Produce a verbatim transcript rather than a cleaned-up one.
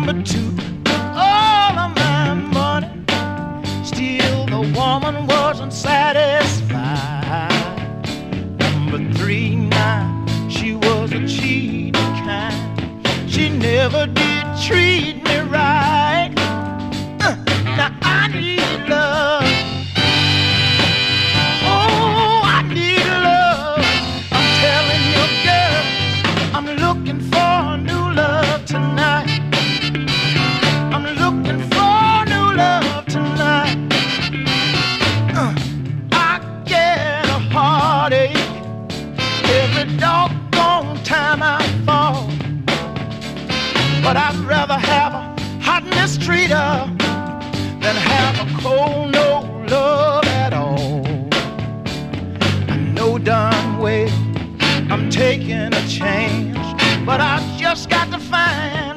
Number two, all of my money. Still the woman wasn't satisfied. Number three, now she was a cheating kind. She never did treat me right. Uh, now I need love. Oh, I need love. I'm telling you, girl, I'm looking for a new love tonight. I'm looking for new love tonight. Uh, I get a heartache every doggone time I fall. But I'd rather have a hot mistreater than have a cold no love at all. I know darn well I'm taking a chance, but I just got to find